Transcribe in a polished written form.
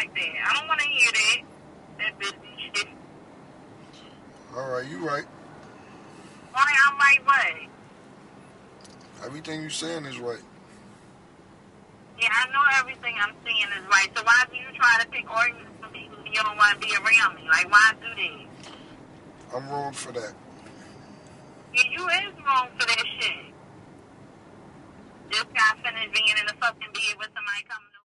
like that. I don't want to hear that. That busy shit. All right, you right. Why I'm right way? Everything you saying is right. Yeah, I know everything I'm saying is right. So why do you try to pick arguments with me when you don't want to be around me? Like, why do that? I'm wrong for that. Yeah, you is wrong for that shit. Just got finished being in the fucking bed with somebody coming